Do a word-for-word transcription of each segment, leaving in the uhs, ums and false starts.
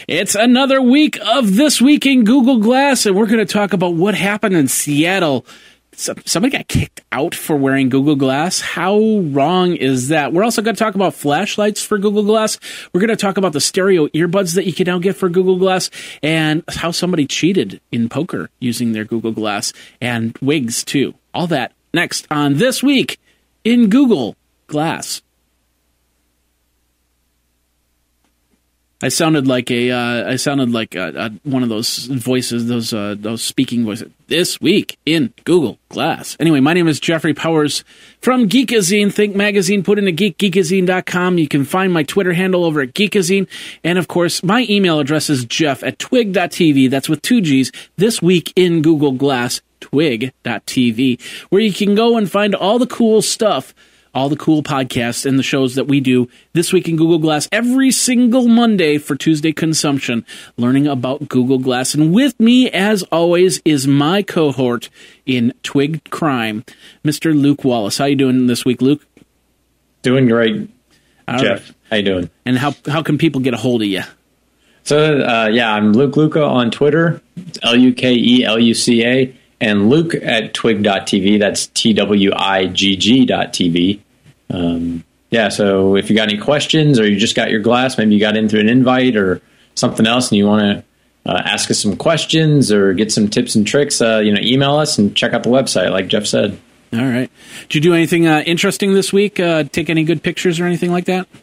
It's another week of This Week in Google Glass, and we're going to talk about what happened in Seattle. Somebody got kicked out for wearing Google Glass. How wrong is that? We're also going to talk about flashlights for Google Glass. We're going to talk about the stereo earbuds that you can now get for Google Glass, and how somebody cheated in poker using their Google Glass, and wigs, too. All that next on This Week in Google Glass. I sounded like a, uh, I sounded like a, a, one of those voices, those uh, those speaking voices. This week in Google Glass. Anyway, my name is Jeffrey Powers from Geekazine. Think Magazine. Put in a geek, geekazine dot com. You can find my Twitter handle over at Geekazine. And, of course, my email address is jeff at twig dot t v. That's with two G's. This week in Google Glass, twig dot t v, where you can go and find all the cool stuff, all the cool podcasts and the shows that we do this week in Google Glass every single Monday for Tuesday consumption, learning about Google Glass. And with me, as always, is my cohort in Twig Crime, Mister Luke Wallace. How you doing this week, Luke? Doing great, all Jeff. Right. How you doing? And how how can people get a hold of you? So, uh, yeah, I'm Luke Luca on Twitter. It's L U K E L U C A. And Luke at twig dot t v. That's T W I G G dot T V. Um, yeah, so if you got any questions or you just got your glass, maybe you got in through an invite or something else and you want to uh, ask us some questions or get some tips and tricks, uh, you know, email us and check out the website, like Jeff said. All right. Did you do anything uh, interesting this week? Uh, take any good pictures or anything like that?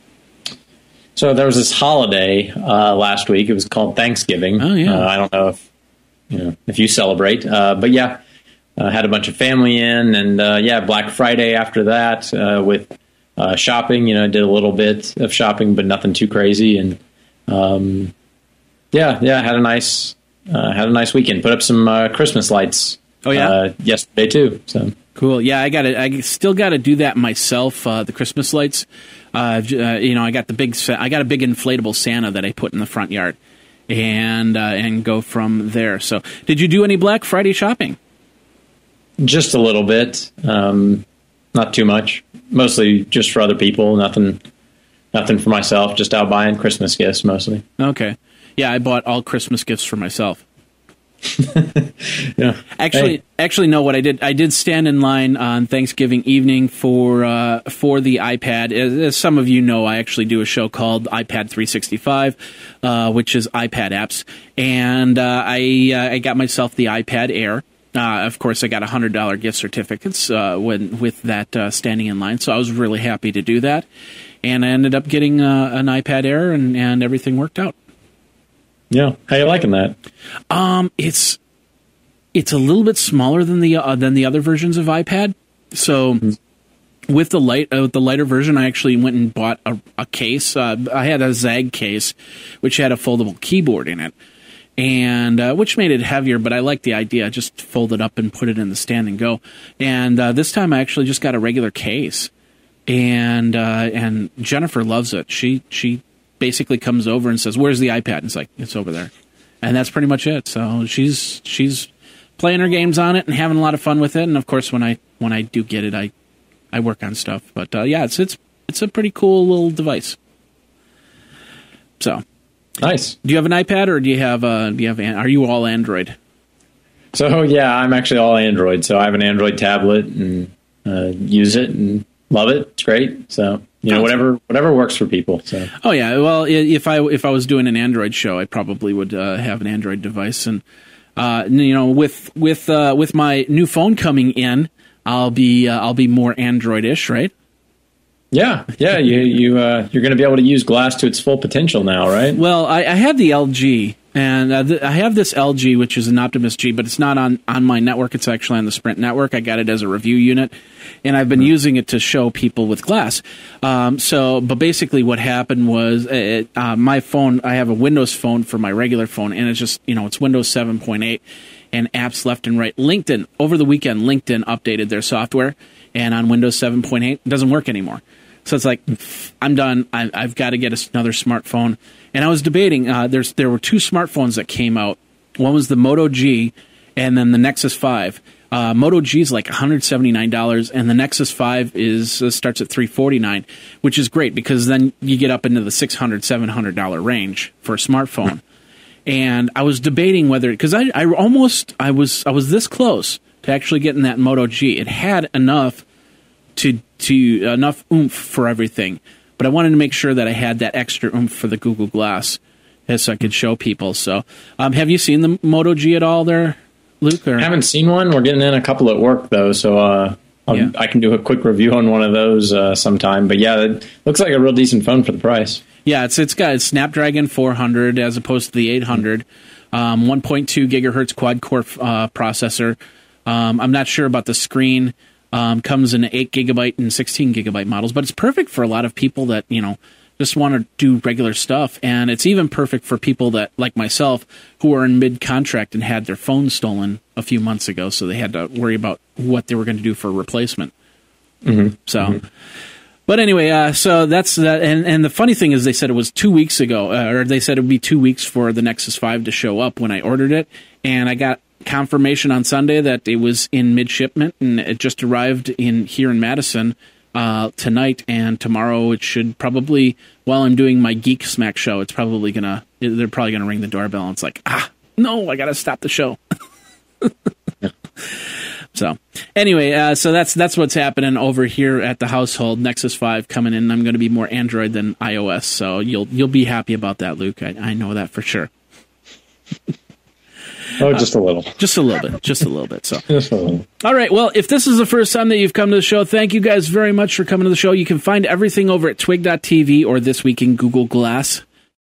So there was this holiday uh, last week. It was called Thanksgiving. Oh, yeah. Uh, I don't know if you know if you celebrate, uh, but yeah, uh, had a bunch of family in, and uh, yeah, Black Friday after that uh, with uh, shopping. You know, did a little bit of shopping, but nothing too crazy, and um, yeah, yeah, had a nice uh, had a nice weekend. Put up some uh, Christmas lights. Oh yeah, uh, yesterday too. So cool. Yeah, I got to. I still got to do that myself. Uh, the Christmas lights. Uh, uh, you know, I got the big. I got a big inflatable Santa that I put in the front yard, and uh, and go from there. So, did you do any Black Friday shopping? Just a little bit, um, not too much. Mostly just for other people. Nothing, nothing for myself. Just out buying Christmas gifts mostly. Okay, yeah, I bought all Christmas gifts for myself. Yeah. Actually, hey. actually, no. What I did, I did stand in line on Thanksgiving evening for uh, for the iPad. As, as some of you know, I actually do a show called iPad three sixty-five, uh, which is iPad apps, and uh, I uh, I got myself the iPad Air. Uh, of course, I got a hundred dollar gift certificates uh, when with that uh, standing in line, so I was really happy to do that, and I ended up getting uh, an iPad Air, and, and everything worked out. Yeah, how you liking that? Um, it's it's a little bit smaller than the uh, than the other versions of iPad. So mm-hmm. with the light uh, with the lighter version, I actually went and bought a, a case. Uh, I had a Zag case, which had a foldable keyboard in it, and uh, which made it heavier. But I liked the idea. Just fold it up and put it in the stand and go. And uh, this time, I actually just got a regular case, and uh, and Jennifer loves it. She she. basically comes over and says, "Where's the iPad?" And it's like, "It's over there," and that's pretty much it. So she's she's playing her games on it and having a lot of fun with it. And of course, when I when I do get it, I I work on stuff. But uh, yeah, it's it's it's a pretty cool little device. So nice. Do you have an iPad or do you have uh, do you have are you all Android? So yeah, I'm actually all Android. So I have an Android tablet and uh, use it and love it. It's great. So. You know, whatever whatever works for people. So. Oh yeah, well, if I if I was doing an Android show, I probably would uh, have an Android device, and uh, you know, with with uh, with my new phone coming in, I'll be uh, I'll be more Android-ish, right? Yeah, yeah, you you uh, you're going to be able to use Glass to its full potential now, right? Well, I, I have the L G, and uh, th- I have this L G, which is an Optimus G, but it's not on, on my network. It's actually on the Sprint network. I got it as a review unit, and I've been mm-hmm. using it to show people with Glass. Um, so, but basically, what happened was it, uh, my phone. I have a Windows phone for my regular phone, and it's just you know it's Windows seven point eight, and apps left and right. LinkedIn over the weekend, LinkedIn updated their software, and on Windows seven point eight, it doesn't work anymore. So it's like, I'm done. I, I've got to get another smartphone. And I was debating. Uh, there's there were two smartphones that came out. One was the Moto G, and then the Nexus five. Uh, Moto G is like one hundred seventy-nine dollars, and the Nexus five is uh, starts at three hundred forty-nine dollars, which is great because then you get up into the six hundred dollars, seven hundred dollars range for a smartphone. And I was debating whether, because I, I almost, I was, I was this close to actually getting that Moto G. It had enough to, to enough oomph for everything, but I wanted to make sure that I had that extra oomph for the Google Glass, so I could show people. So, um, have you seen the Moto G at all, there, Luke? Or? I haven't seen one. We're getting in a couple at work though, so uh, yeah. I can do a quick review on one of those uh, sometime. But yeah, it looks like a real decent phone for the price. Yeah, it's it's got a Snapdragon four hundred as opposed to the eight hundred, um, one point two gigahertz quad core uh, processor. Um, I'm not sure about the screen. Um, comes in eight gigabyte and sixteen gigabyte models, but it's perfect for a lot of people that, you know, just want to do regular stuff. And it's even perfect for people that, like myself, who are in mid-contract and had their phone stolen a few months ago, so they had to worry about what they were going to do for a replacement. Mm-hmm. So... Mm-hmm. But anyway, uh, so that's that. And, and the funny thing is they said it was two weeks ago, uh, or they said it would be two weeks for the Nexus five to show up when I ordered it. And I got confirmation on Sunday that it was in mid-shipment, and it just arrived in here in Madison uh, tonight. And tomorrow it should probably, while I'm doing my Geek Smack show, it's probably going to, they're probably going to ring the doorbell. And it's like, ah, no, I got to stop the show. So anyway, uh, so that's that's what's happening over here at the household. Nexus five coming in. I'm going to be more Android than iOS, so you'll you'll be happy about that, Luke. I, I know that for sure. Oh, just a little. Uh, just a little bit. Just a little bit. So. Just a little. All right. Well, if this is the first time that you've come to the show, thank you guys very much for coming to the show. You can find everything over at twig dot t v or This Week in Google Glass.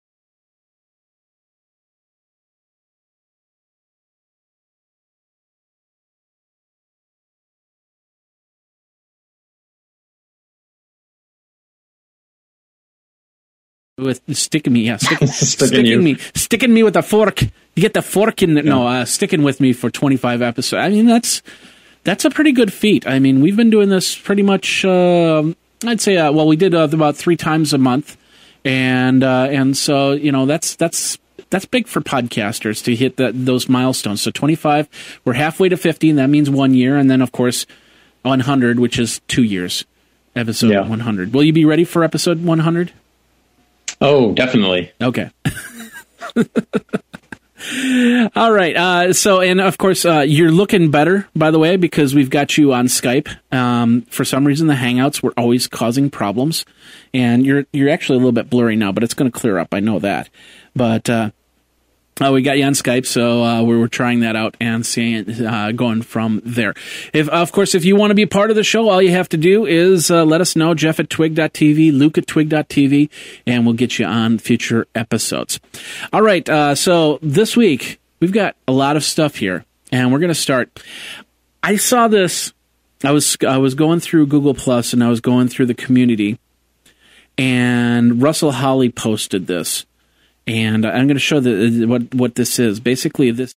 With sticking me, yeah, sticking, sticking, sticking me, sticking me with a fork. You get the fork in the, yeah. no, uh, sticking with me for twenty-five episodes. I mean, that's that's a pretty good feat. I mean, we've been doing this pretty much. Uh, I'd say, uh, well, we did uh, about three times a month, and uh, and so you know that's that's that's big for podcasters to hit that those milestones. So twenty-five, we're halfway to fifty, and that means one year, and then of course one hundred, which is two years. Episode yeah. one hundred. Will you be ready for episode one hundred? Oh, definitely. Okay. All right. Uh, so, and of course, uh, you're looking better, by the way, because we've got you on Skype. Um, for some reason, the Hangouts were always causing problems, and you're you're actually a little bit blurry now, but it's going to clear up. I know that. But uh, uh, we got you on Skype, so uh, we were trying that out and seeing uh, going from there. If, of course, if you want to be a part of the show, all you have to do is uh, let us know, Jeff at twig dot t v, Luke at twig dot t v, and we'll get you on future episodes. All right, uh, so this week, we've got a lot of stuff here, and we're going to start. I saw this, I was I was going through Google Plus, and I was going through the community, and Russell Holly posted this. And I'm going to show the, what what this is. Basically, this.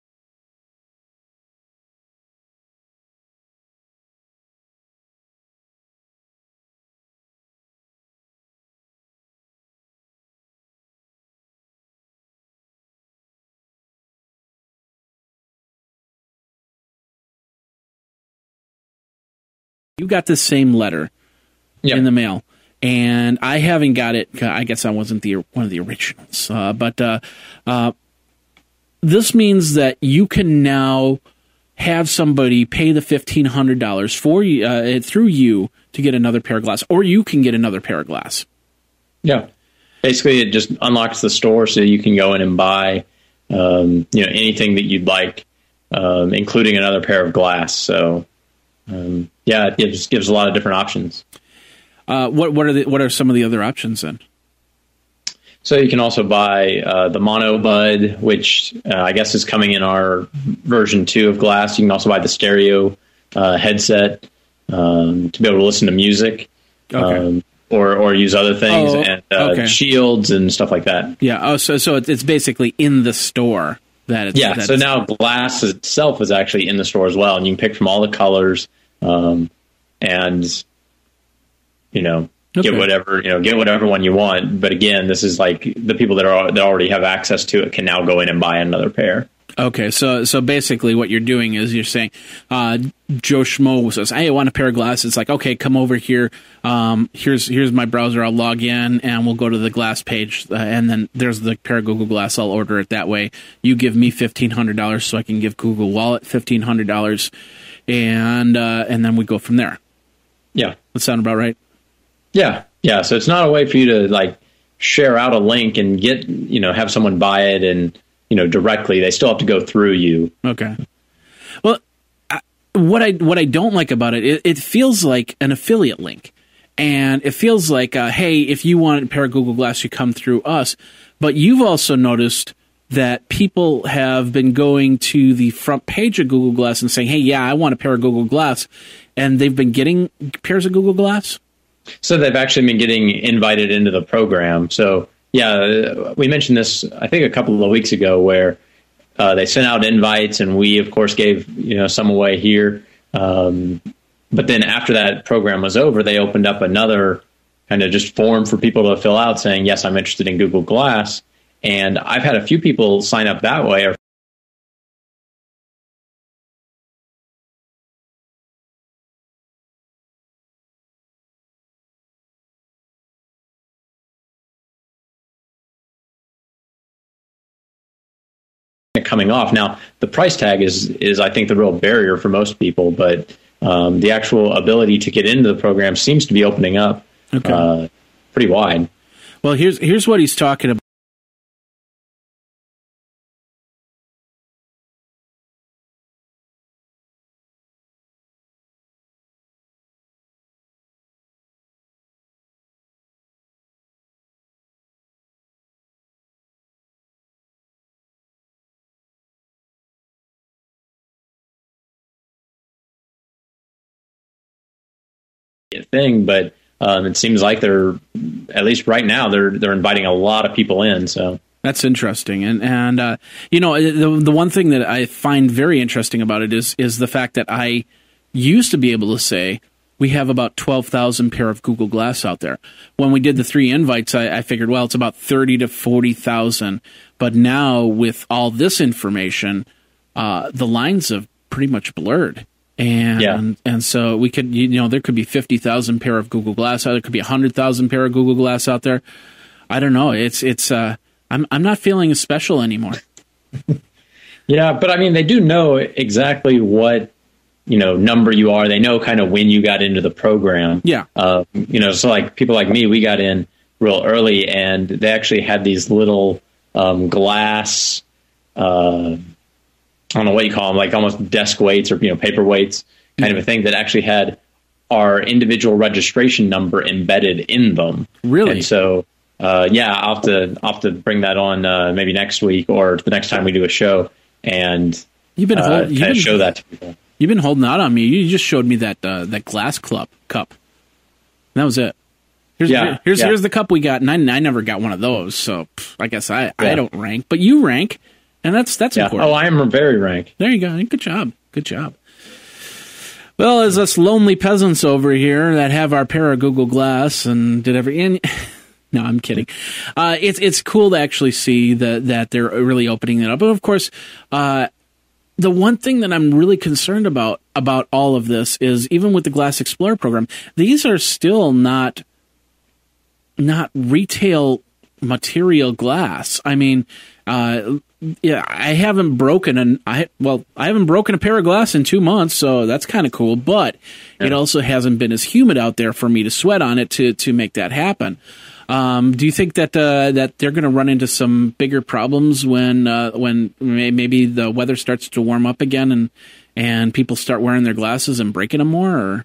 You got the same letter yep. in the mail. And I haven't got it. I guess I wasn't the one of the originals. Uh, but uh, uh, this means that you can now have somebody pay the fifteen hundred dollars for you uh, through you to get another pair of glass, or you can get another pair of glass. Yeah, basically, it just unlocks the store so you can go in and buy, um, you know, anything that you'd like, um, including another pair of glass. So, um, yeah, it gives gives a lot of different options. Uh, what what are the, what are some of the other options then? So you can also buy uh, the Mono Bud, which uh, I guess is coming in our version two of glass. You can also buy the stereo uh, headset um, to be able to listen to music, okay. um, or or use other things oh, and uh, okay. shields and stuff like that. Yeah. Oh, so so it's basically in the store that it's yeah. That so it's, now glass itself is actually in the store as well, and you can pick from all the colors um, and. You know, okay. get whatever you know, get whatever one you want. But again, this is like the people that are that already have access to it can now go in and buy another pair. Okay, so so basically what you're doing is you're saying, uh, Joe Schmo says, hey, I want a pair of glasses. It's like, okay, come over here. Um, here's here's my browser. I'll log in, and we'll go to the Glass page, uh, and then there's the pair of Google Glass. I'll order it that way. You give me fifteen hundred dollars so I can give Google Wallet fifteen hundred dollars, and uh, and then we go from there. Yeah. That sound about right? Yeah, yeah. So it's not a way for you to, like, share out a link and get, you know, have someone buy it and, you know, directly. They still have to go through you. Okay. Well, I, what I what I don't like about it, it, it feels like an affiliate link, and it feels like, uh, hey, if you want a pair of Google Glass, you come through us. But you've also noticed that people have been going to the front page of Google Glass and saying, hey, yeah, I want a pair of Google Glass, and they've been getting pairs of Google Glass. So they've actually been getting invited into the program. So. Yeah, we mentioned this, I think, a couple of weeks ago, where uh, they sent out invites, and we, of course, gave you know some away here. Um, but then after that program was over, they opened up another kind of just form for people to fill out, saying, "Yes, I'm interested in Google Glass." And I've had a few people sign up that way. Or coming off. Now, the price tag is, is I think, the real barrier for most people, but um, the actual ability to get into the program seems to be opening up okay. uh, pretty wide. Well, here's here's what he's talking about. Thing, but um, it seems like they're, at least right now, they're they're inviting a lot of people in. So that's interesting, and and uh, you know the the one thing that I find very interesting about it is is the fact that I used to be able to say we have about twelve thousand pair of Google Glass out there. When we did the three invites, I, I figured, well, it's about thirty to forty thousand. But now with all this information, uh, the lines have pretty much blurred. And yeah. and so we could, you know, there could be fifty thousand pair of Google Glass out there. There could be one hundred thousand pair of Google Glass out there. I don't know. It's, it's, uh, I'm, I'm not feeling as special anymore. Yeah, but I mean, they do know exactly what, you know, number you are. They know kind of when you got into the program. Yeah. Uh, you know, so like people like me, we got in real early, and they actually had these little um, glass, uh, I don't know what you call them, like almost desk weights or, you know, paper weights kind of a thing that actually had our individual registration number embedded in them. Really? And so, uh, yeah, I'll have to, I'll have to bring that on uh, maybe next week or the next time we do a show and you've been, hold, uh, you've kind been of show that to people. You've been holding out on me. You just showed me that uh, that glass club cup. And that was it. Here's, yeah, here's, yeah. here's the cup we got, and I, I never got one of those, so pff, I guess I, yeah. I don't rank. But you rank. And that's that's yeah. important. Oh, I am very ranked. There you go. Good job. Good job. Well, as us lonely peasants over here that have our pair of Google Glass and did every... And, no, I'm kidding. Uh, it's it's cool to actually see that, that they're really opening it up. But, of course, uh, the one thing that I'm really concerned about about all of this is, even with the Glass Explorer program, these are still not not retail material glass. I mean... Uh, yeah, I haven't broken an I well, I haven't broken a pair of glass in two months, so that's kind of cool. But yeah. It also hasn't been as humid out there for me to sweat on it to to make that happen. Um, do you think that uh, that they're going to run into some bigger problems when uh, when maybe the weather starts to warm up again and and people start wearing their glasses and breaking them more? Or?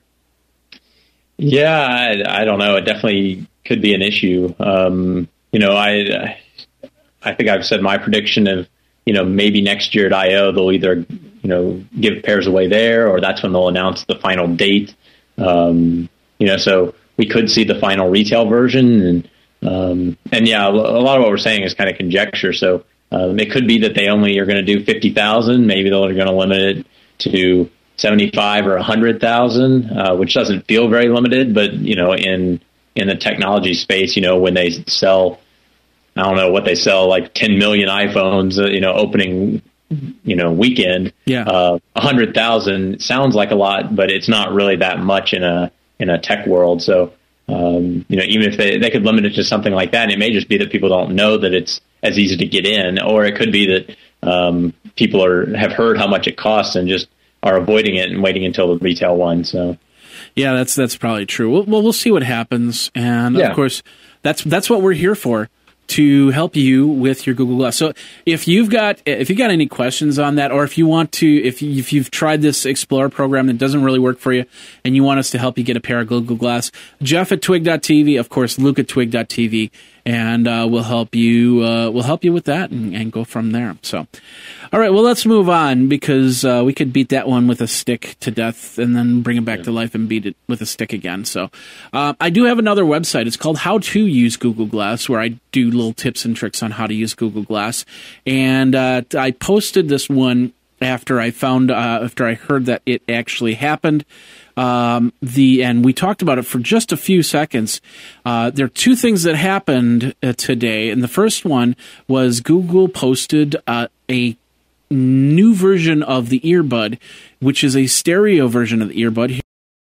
Yeah, I, I don't know. It definitely could be an issue. Um, you know, I. I think I've said my prediction of, you know, maybe next year at I O they'll either, you know, give pairs away there, or that's when they'll announce the final date. Um, you know, so we could see the final retail version, and um, and yeah, a lot of what we're saying is kind of conjecture. So um, it could be that they only are going to do fifty thousand. Maybe they're going to limit it to seventy-five or a hundred thousand, uh, which doesn't feel very limited. But you know, in in the technology space, you know, when they sell, I don't know what they sell, like ten million iPhones, uh, you know, opening you know, weekend. Yeah. Uh, a hundred thousand sounds like a lot, but it's not really that much in a, in a tech world. So, um, you know, even if they, they could limit it to something like that, and it may just be that people don't know that it's as easy to get in, or it could be that, um, people are, have heard how much it costs and just are avoiding it and waiting until the retail one. So. Yeah, that's that's probably true. Well, well we'll see what happens, and yeah. of course, that's that's what we're here for, to help you with your Google Glass. So if you've got if you got any questions on that, or if you want to, if you, if you've tried this Explorer program that doesn't really work for you, and you want us to help you get a pair of Google Glass, Jeff at twig dot t v, of course, Luke at twig dot t v, and uh, we'll help you. Uh, we'll help you with that and, and go from there. So. All right, well, let's move on, because uh, we could beat that one with a stick to death and then bring it back yeah. to life and beat it with a stick again. So uh, I do have another website. It's called How to Use Google Glass, where I do little tips and tricks on how to use Google Glass. And uh, I posted this one after I found, uh, after I heard that it actually happened. Um, the and we talked about it for just a few seconds. Uh, there are two things that happened uh, today, and the first one was Google posted uh, a new version of the earbud, which is a stereo version of the earbud.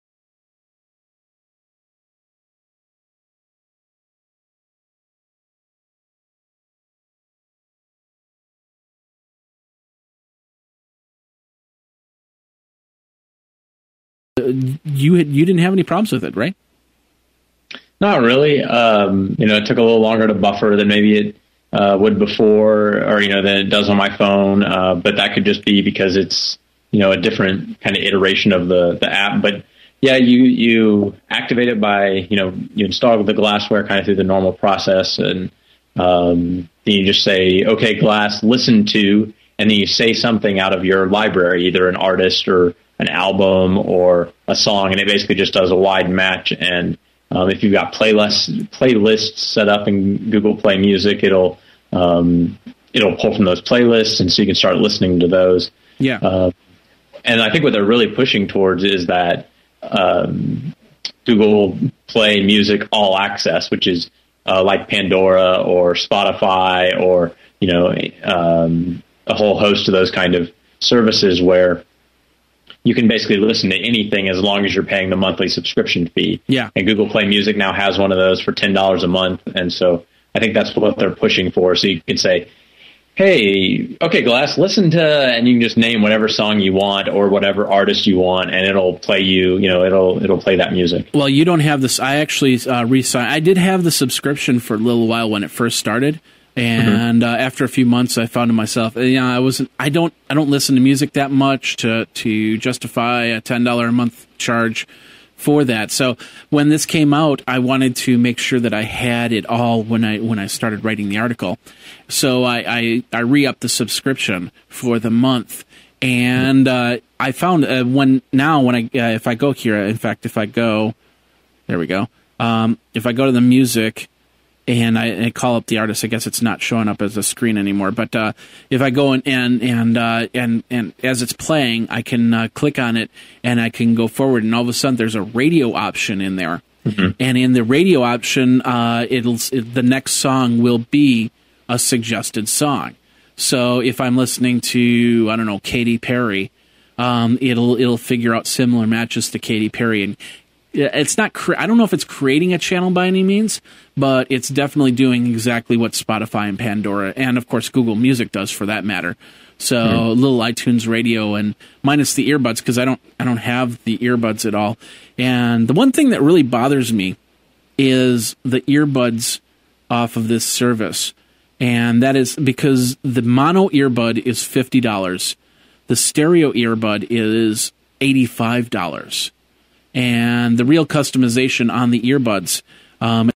You had, you didn't have any problems with it, right? Not really. Um, you know, it took a little longer to buffer than maybe it uh, would before, or, you know, than it does on my phone. Uh, but that could just be because it's, you know, a different kind of iteration of the, the app. But yeah, you, you activate it by, you know, you install the glassware kind of through the normal process. And um, then you just say, okay, Glass, listen to, and then you say something out of your library, either an artist or an album or a song. And it basically just does a wide match. And Um, if you've got playlists playlists set up in Google Play Music, it'll um, it'll pull from those playlists, and so you can start listening to those. Yeah. Uh, and I think what they're really pushing towards is that um, Google Play Music All Access, which is uh, like Pandora or Spotify or you know um, a whole host of those kind of services where you can basically listen to anything as long as you're paying the monthly subscription fee. Yeah. And Google Play Music now has one of those for ten dollars a month. And so I think that's what they're pushing for. So you can say, hey, okay, Glass, listen to, and you can just name whatever song you want or whatever artist you want, and it'll play you, you know, it'll it'll play that music. Well, you don't have this. I actually uh, re-signed. I did have the subscription for a little while when it first started. And uh, after a few months, I found to myself, you know, I wasn't. I don't. I don't listen to music that much to to justify a ten dollar a month charge for that. So when this came out, I wanted to make sure that I had it all when I when I started writing the article. So I I, I re-upped the subscription for the month, and uh, I found uh, when now when I uh, if I go here, in fact, if I go, there we go. Um, if I go to the music. And I, I call up the artist. I guess it's not showing up as a screen anymore. But uh, if I go in and and uh, and and as it's playing, I can uh, click on it and I can go forward. And all of a sudden, there's a radio option in there. Mm-hmm. And in the radio option, uh, it'll it, the next song will be a suggested song. So if I'm listening to I don't know Katy Perry, um, it'll it'll figure out similar matches to Katy Perry and. It's not. Cre- I don't know if it's creating a channel by any means, but it's definitely doing exactly what Spotify and Pandora, and of course Google Music does for that matter. So mm-hmm. little iTunes Radio, and minus the earbuds because I don't. I don't have the earbuds at all. And the one thing that really bothers me is the earbuds off of this service, and that is because the mono earbud is fifty dollars, the stereo earbud is eighty-five dollars. And the real customization on the earbuds um,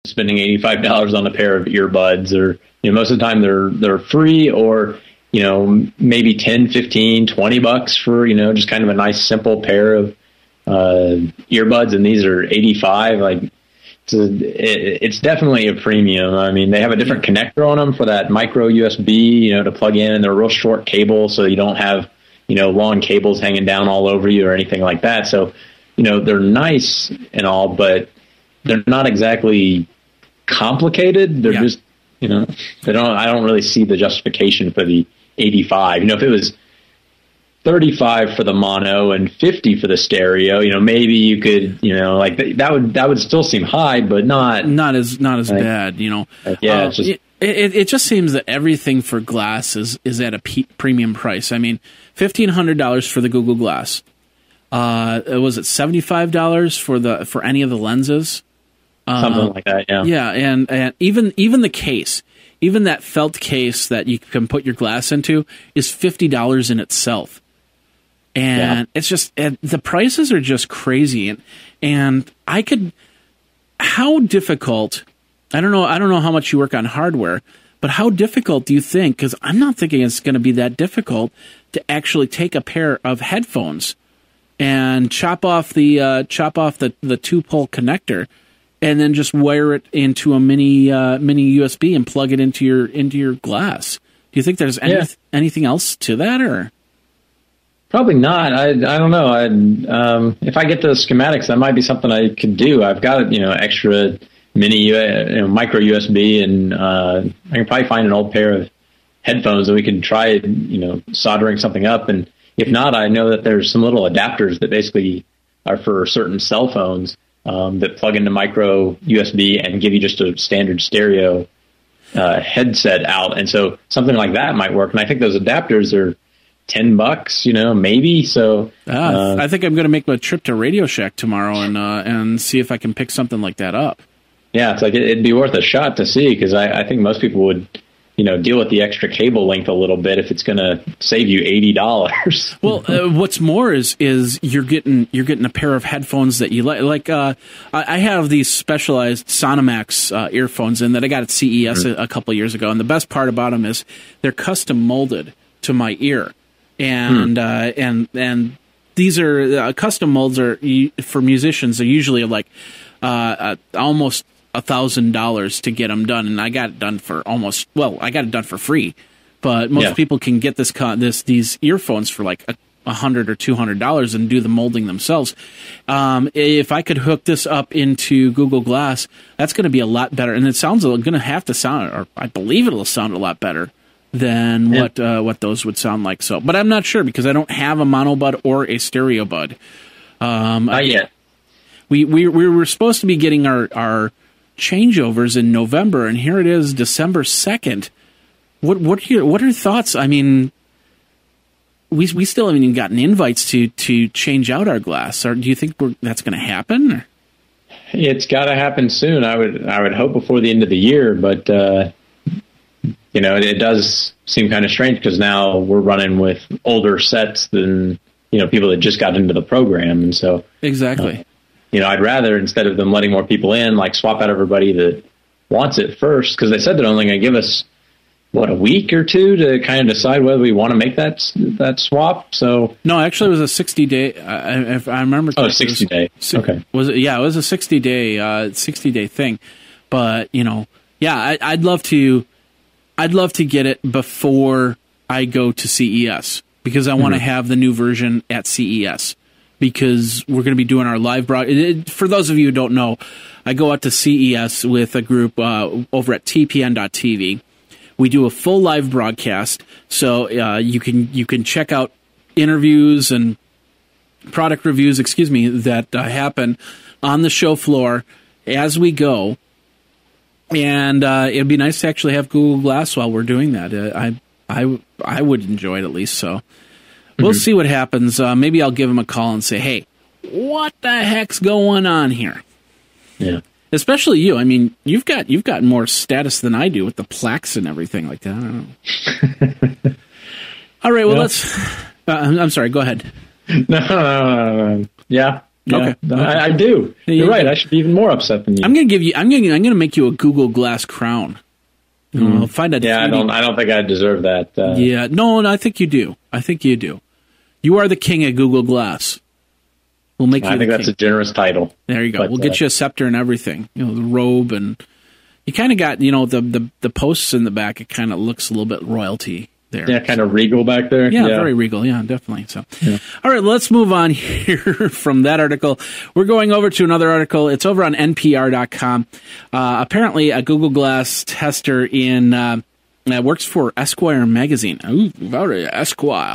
spending eighty-five dollars on a pair of earbuds, or, you know, most of the time they're, they're free, or, you know, maybe ten, fifteen, twenty bucks for, you know, just kind of a nice, simple pair of uh, earbuds. And these are eighty-five. Like, it's, a, it, it's definitely a premium. I mean, they have a different connector on them for that micro U S B, you know, to plug in, and they're a real short cable, so you don't have, you know, long cables hanging down all over you or anything like that. So, you know, they're nice and all, but they're not exactly complicated. They're yeah. just, you know, they don't, I don't really see the justification for the eighty-five. You know, if it was thirty-five for the mono and fifty for the stereo, you know, maybe you could, you know, like that would, that would still seem high, but not, not as, not as like, bad, you know. Yeah. Uh, it's just, it, it, it just seems that everything for Glass is, is at a pe- premium price. I mean, fifteen hundred dollars for the Google Glass. Uh, was it seventy-five dollars for the for any of the lenses? Something uh, like that, yeah. Yeah, and, and even even the case, even that felt case that you can put your glass into is fifty dollars in itself. And yeah. it's just, and the prices are just crazy. And, and I could, how difficult, I don't know, I don't know how much you work on hardware, but how difficult do you think, because I'm not thinking it's going to be that difficult to actually take a pair of headphones and chop off the uh, chop off the, the two pole connector, and then just wire it into a mini uh, mini U S B and plug it into your into your glass. Do you think there's any, yeah. anything else to that, or probably not? I I don't know. I um, if I get the schematics, that might be something I could do. I've got, you know, extra mini you know, micro U S B, and uh, I can probably find an old pair of headphones that we could try, you know, soldering something up. And if not, I know that there's some little adapters that basically are for certain cell phones um, that plug into micro U S B and give you just a standard stereo uh, headset out. And so something like that might work. And I think those adapters are ten bucks, you know, maybe. So ah, uh, I think I'm going to make a trip to Radio Shack tomorrow and uh, and see if I can pick something like that up. Yeah, it's like it'd be worth a shot to see, because I, I think most people would, you know, deal with the extra cable length a little bit if it's going to save you eighty dollars. Well, uh, what's more is is you're getting you're getting a pair of headphones that you like. Like uh, I have these specialized Sonomax uh, earphones in that I got at C E S mm-hmm. a, a couple of years ago, and the best part about them is they're custom molded to my ear, and hmm. uh, and and these are uh, custom molds are for musicians. Are usually like uh, uh, almost a thousand dollars to get them done, and I got it done for almost well, I got it done for free. But most yeah. people can get this this these earphones for like a, a hundred or two hundred dollars and do the molding themselves. Um, if I could hook this up into Google Glass, that's going to be a lot better, and it sounds going to have to sound, or I believe it'll sound a lot better than yeah. what uh, what those would sound like. So, but I'm not sure because I don't have a mono bud or a stereo bud. Um, not yet. We we we were supposed to be getting our our changeovers in November, and here it is, December second. What what are your, what are your thoughts? I mean, we we still haven't even gotten invites to to change out our glass. Or do you think we're, that's going to happen? Or? It's got to happen soon. I would I would hope before the end of the year, but uh, you know, it, it does seem kind of strange because now we're running with older sets than, you know, people that just got into the program, and so exactly. Uh, You know, I'd rather, instead of them letting more people in, like swap out everybody that wants it first, because they said they're only going to give us, what, a week or two to kind of decide whether we want to make that that swap. So no, actually, it was a sixty day. I, if I remember, oh, sixty day. Okay, was it? Yeah, it was a sixty day, uh, sixty day thing. But you know, yeah, I, I'd love to, I'd love to get it before I go to C E S because I want to mm-hmm. have the new version at C E S. Because we're going to be doing our live broadcast. For those of you who don't know, I go out to C E S with a group uh, over at T P N dot T V. We do a full live broadcast, so uh, you can you can check out interviews and product reviews, excuse me, that uh, happen on the show floor as we go. And uh, it'd be nice to actually have Google Glass while we're doing that. Uh, I I I would enjoy it at least so. We'll see what happens. Uh, maybe I'll give him a call and say, hey, what the heck's going on here? Yeah. Especially you. I mean, you've got you've got more status than I do with the plaques and everything like that. I don't know. All right, well, yeah. let's... Uh, I'm sorry, go ahead. No, no, no, no. Yeah. Yeah, Okay. I, I do. Yeah, You're you right. do. I should be even more upset than you. I'm gonna give you. I'm gonna. I'm gonna make you a Google Glass crown. You know, I'll find a. Yeah, I don't. I don't think I deserve that. Uh, Yeah, no, no, I think you do. I think you do. You are the king of Google Glass. We'll make you I the think king. that's a generous title. There you go. But, We'll get uh, you a scepter and everything. You know, the robe, and you kind of got, you know, the, the the posts in the back. It kind of looks a little bit royalty there. Yeah, kind of regal back there. Yeah, very regal. Yeah, definitely. So, Yeah. all right, let's move on here from that article. We're going over to another article. It's over on N P R dot com. Uh, apparently, a Google Glass tester in uh, uh, works for Esquire magazine. Ooh, very Esquire.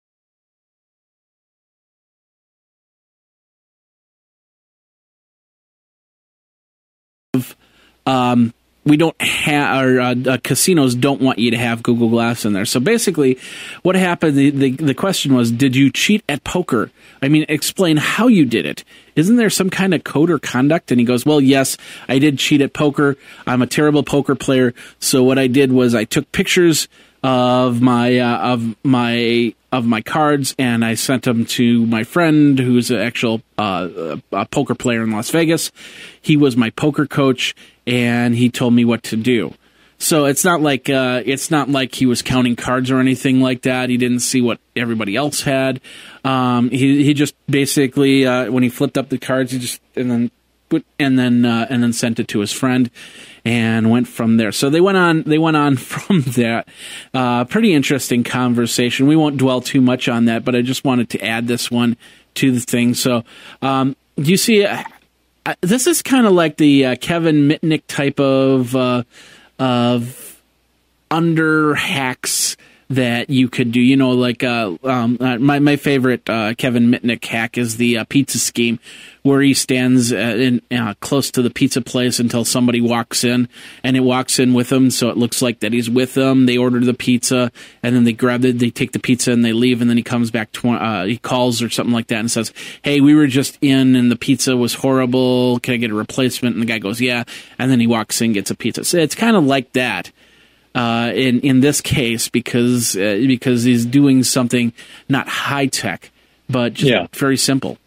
Um, we don't have, or uh, uh, casinos don't want you to have Google Glass in there. So basically, what happened? The, the the question was, did you cheat at poker? I mean, explain how you did it. Isn't there some kind of code or conduct? And he goes, well, yes, I did cheat at poker. I'm a terrible poker player. So what I did was I took pictures of my uh, of my of my cards, and I sent them to my friend who's an actual uh, a poker player in Las Vegas. He was my poker coach, and he told me what to do. So it's not like uh, it's not like he was counting cards or anything like that. He didn't see what everybody else had. Um, he he just basically uh, when he flipped up the cards, he just and then put and then uh, and then sent it to his friend, and went from there. So they went on. They went on from that. Uh, pretty interesting conversation. We won't dwell too much on that, but I just wanted to add this one to the thing. So um, you see. Uh, This is kind of like the uh, Kevin Mitnick type of uh, of under hacks that you could do. You know, like uh, um, uh, my my favorite uh, Kevin Mitnick hack is the uh, pizza scheme, where he stands uh, in, uh, close to the pizza place until somebody walks in, and it walks in with him, so it looks like that he's with them. They order the pizza, and then they grab it, they take the pizza, and they leave, and then he comes back, tw- uh, he calls or something like that and says, hey, we were just in, and the pizza was horrible, can I get a replacement? And the guy goes, yeah, and then he walks in, gets a pizza. So it's kind of like that. Uh, in in this case, because uh, because he's doing something not high tech, but just Yeah. very simple.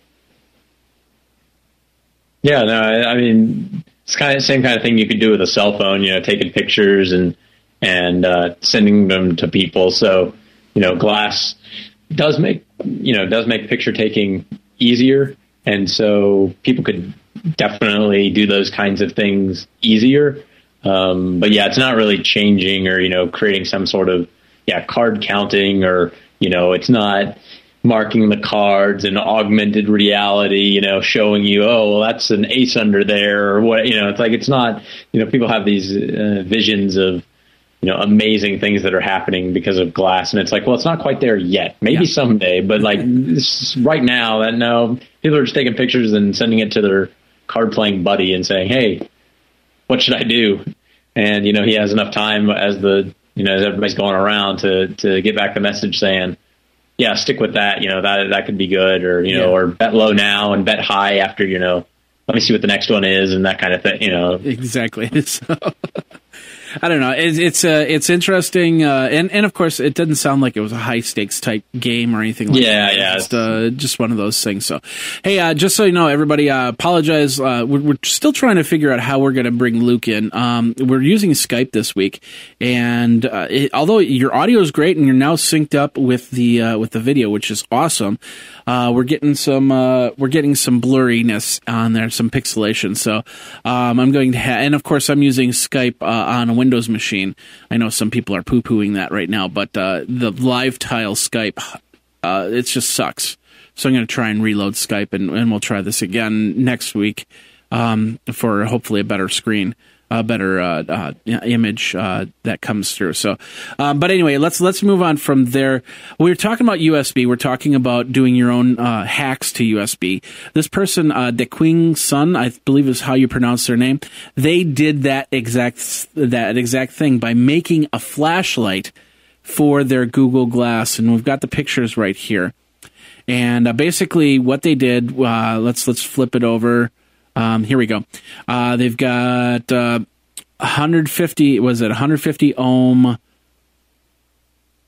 Yeah, no, I, I mean, it's kind of the same kind of thing you could do with a cell phone, you know, taking pictures and and uh, sending them to people. So, you know, glass does make, you know, does make picture taking easier. And so people could definitely do those kinds of things easier. Um, but yeah, it's not really changing or, you know, creating some sort of, yeah, card counting or, you know, it's not marking the cards in augmented reality, you know, showing you, oh, well, that's an ace under there or what, you know, it's like, it's not, you know, people have these uh, visions of, you know, amazing things that are happening because of glass. And it's like, well, it's not quite there yet. Maybe yeah. someday, but like this, right now that no, people are just taking pictures and sending it to their card playing buddy and saying, hey, what should I do? And, you know, he has enough time as the, you know, as everybody's going around to, to get back the message saying, yeah, stick with that. You know, that, that could be good, or, you yeah. know, or bet low now and bet high after, you know, let me see what the next one is and that kind of thing, you know. Exactly. So, I don't know. It's it's uh, it's interesting, uh, and and of course, it doesn't sound like it was a high stakes type game or anything like yeah, that. Yeah, Just, uh, just one of those things. So, hey, uh, just so you know, everybody, uh, apologize. Uh, we're, we're still trying to figure out how we're going to bring Luke in. Um, we're using Skype this week, and uh, it, although your audio is great and you're now synced up with the uh, with the video, which is awesome, uh, we're getting some uh, we're getting some blurriness on there, some pixelation. So, um, I'm going to have, and of course, I'm using Skype uh, on a Windows machine. I know some people are poo-pooing that right now, but uh, the live tile Skype, uh, it just sucks. So I'm going to try and reload Skype, and, and we'll try this again next week um, for hopefully a better screen, a better uh, uh, image uh, that comes through. So, um, but anyway, let's let's move on from there. We were talking about U S B. We're talking about doing your own uh, hacks to U S B. This person, uh, DeQuing Sun, I believe is how you pronounce their name. They did that exact that exact thing by making a flashlight for their Google Glass, and we've got the pictures right here. And uh, basically, what they did, uh, let's let's flip it over. Um, here we go. Uh, they've got uh, one hundred fifty. Was it one hundred fifty ohm?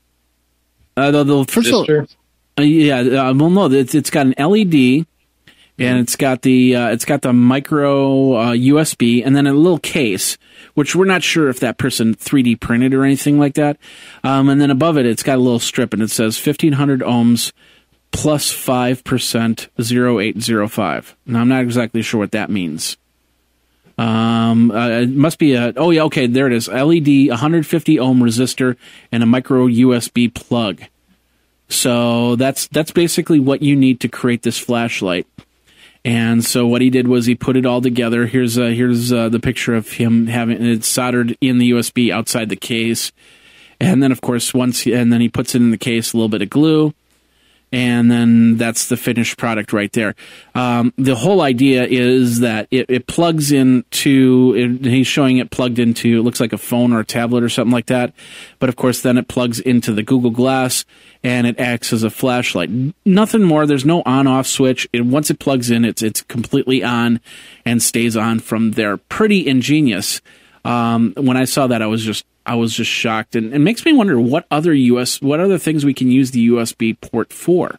Uh, the, the first of all, uh, yeah. Uh, well, no, it's it's got an L E D, and it's got the uh, it's got the micro uh, U S B, and then a little case, which we're not sure if that person three D printed or anything like that. Um, and then above it, it's got a little strip, and it says fifteen hundred ohms plus five percent zero eight zero five. Now, I'm not exactly sure what that means. Um, uh, it must be a, oh yeah, okay, there it is. L E D one hundred fifty ohm resistor and a micro U S B plug. So that's that's basically what you need to create this flashlight. And so what he did was he put it all together. Here's uh, here's uh, the picture of him having it soldered in the U S B outside the case. And then of course once he, and then he puts it in the case, a little bit of glue. And then that's the finished product right there. Um, the whole idea is that it, it plugs into, it, he's showing it plugged into, it looks like a phone or a tablet or something like that. But of course, then it plugs into the Google Glass and it acts as a flashlight. Nothing more. There's no on-off switch. It, once it plugs in, it's it's completely on and stays on from there. Pretty ingenious. Um, when I saw that, I was just I was just shocked, and it makes me wonder what other U S what other things we can use the U S B port for.